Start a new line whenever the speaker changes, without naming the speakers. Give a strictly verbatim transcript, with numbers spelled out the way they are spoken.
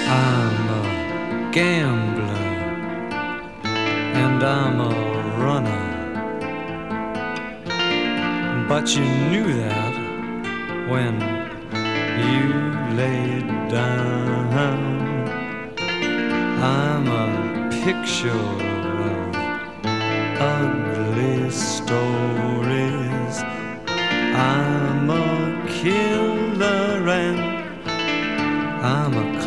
I'm a gambler and I'm a runner, but you knew that when you laid down. I'm a picture of ugly stories. I'm a killer and I'm a